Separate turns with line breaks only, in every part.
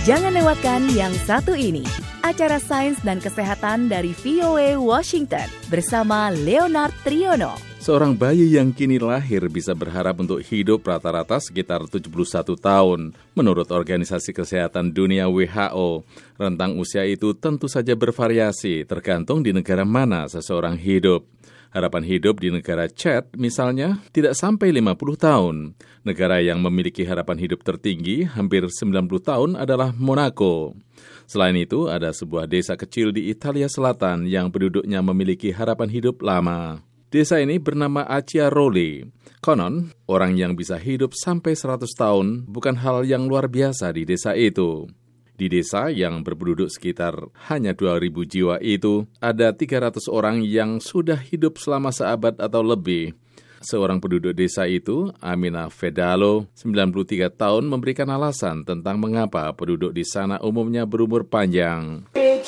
Jangan lewatkan yang satu ini, acara sains dan kesehatan dari VOA Washington bersama Leonard Triono.
Seorang bayi yang kini lahir bisa berharap untuk hidup rata-rata sekitar 71 tahun. Menurut Organisasi Kesehatan Dunia WHO, rentang usia itu tentu saja bervariasi tergantung di negara mana seseorang hidup. Harapan hidup di negara Chad, misalnya, tidak sampai 50 tahun. Negara yang memiliki harapan hidup tertinggi, hampir 90 tahun, adalah Monaco. Selain itu, ada sebuah desa kecil di Italia Selatan yang penduduknya memiliki harapan hidup lama. Desa ini bernama Acciaroli. Konon, orang yang bisa hidup sampai 100 tahun bukan hal yang luar biasa di desa itu. Di desa yang berpenduduk sekitar hanya 2.000 jiwa itu, ada 300 orang yang sudah hidup selama seabad atau lebih. Seorang penduduk desa itu, Amina Fedalo, 93 tahun, memberikan alasan tentang mengapa penduduk di sana umumnya berumur panjang.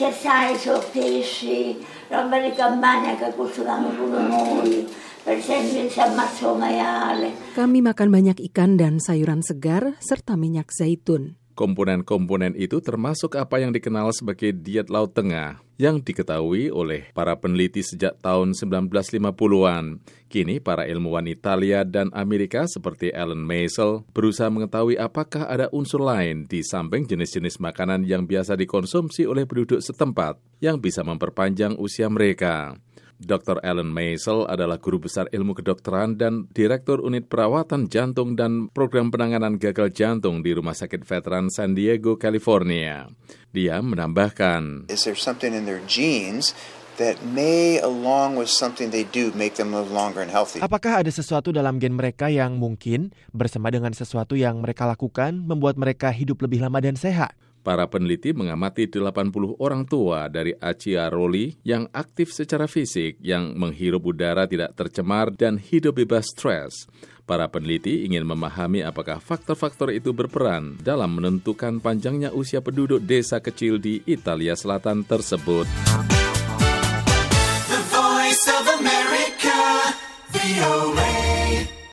Kami makan banyak ikan dan sayuran segar serta minyak zaitun.
Komponen-komponen itu termasuk apa yang dikenal sebagai diet Laut Tengah, yang diketahui oleh para peneliti sejak tahun 1950-an. Kini, para ilmuwan Italia dan Amerika seperti Alan Meisel berusaha mengetahui apakah ada unsur lain di samping jenis-jenis makanan yang biasa dikonsumsi oleh penduduk setempat yang bisa memperpanjang usia mereka. Dr. Alan Meisel adalah guru besar ilmu kedokteran dan Direktur Unit Perawatan Jantung dan Program Penanganan Gagal Jantung di Rumah Sakit Veteran San Diego, California. Dia menambahkan,
Is there something in their genes that may, along with something they do, make them live longer and healthy?
Apakah ada sesuatu dalam gen mereka yang mungkin bersama dengan sesuatu yang mereka lakukan membuat mereka hidup lebih lama dan sehat?
Para peneliti mengamati 80 orang tua dari Acciaroli yang aktif secara fisik, yang menghirup udara tidak tercemar dan hidup bebas stres. Para peneliti ingin memahami apakah faktor-faktor itu berperan dalam menentukan panjangnya usia penduduk desa kecil di Italia Selatan tersebut.